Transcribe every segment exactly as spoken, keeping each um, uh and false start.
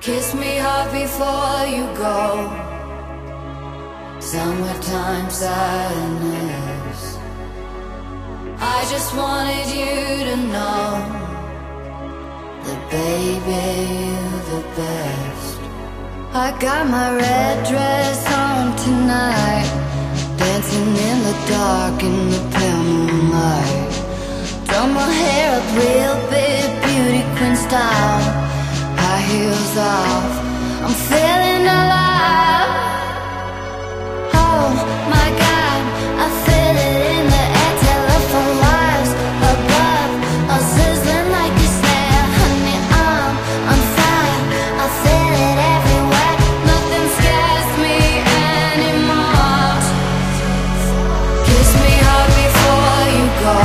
Kiss me hard before you go. Summertime sadness. I just wanted you to know that baby, you're the best. I got my red dress on tonight, dancing in the dark in the pale moonlight. Done my hair up real big, beauty queen style. High heels off, I'm feeling alive. Oh my God, I feel it in the air. Telephone wires above, all sizzling like a snare. Honey, I'm on fire, I feel it everywhere. Nothing scares me anymore. Kiss me hard before you go.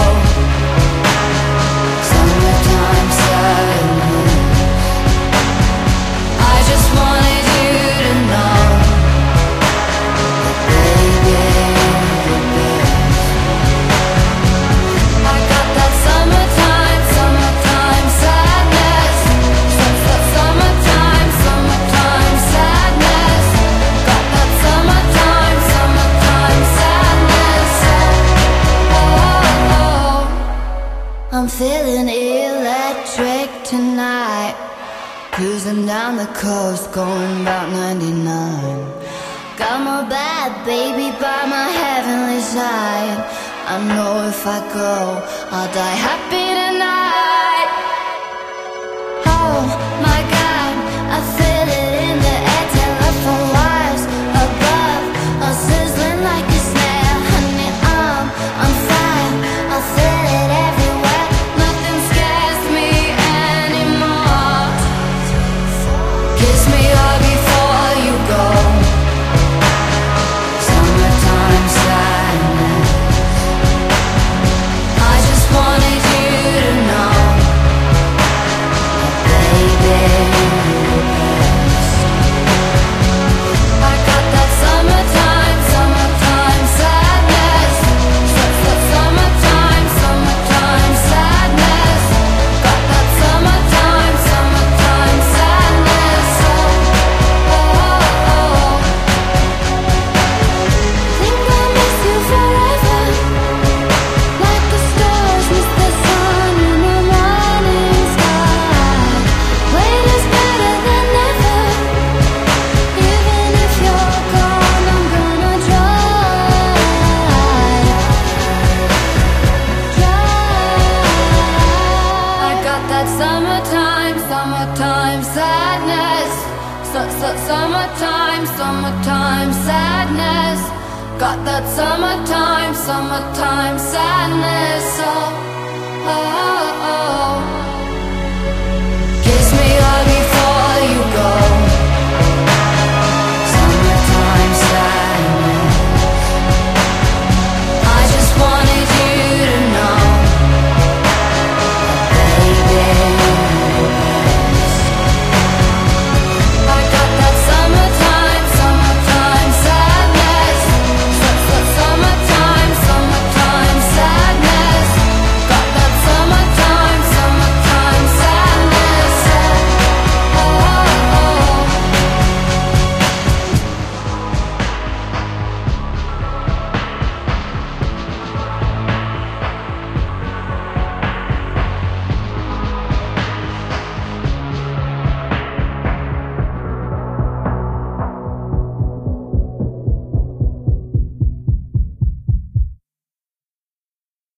Summertime sadness. I just wanted you to know that baby, you're the best. I got that summertime, summertime sadness. That's that summertime, summertime sadness. Got that summertime, summertime sadness. Oh, oh, oh. I'm feeling electric tonight. Cruising down the coast, going about ninety-nine. Got my bad baby by my heavenly side. I know if I go, I'll die happy tonight. Oh my God, I feel it in the air. Telephone wires above, all sizzling like a snare. Honey, I'm on fire, I feel it everywhere. Nothing scares me anymore. Kiss me hard before you go. Summertime sadness. I just wanted you to know that baby, you're the best. I got that summertime, summertime sadness. That's that summertime, summertime sadness. Got that summertime, summertime sadness. Oh, oh, oh. Think I miss you forever, like the stars miss the sun in the morning sky. Wait is better than never. Even if you're gone, I'm gonna try, try. I got that summertime, summertime sadness. Su su Summertime, summertime sadness. Got that summertime, summertime sadness. Oh, oh, oh.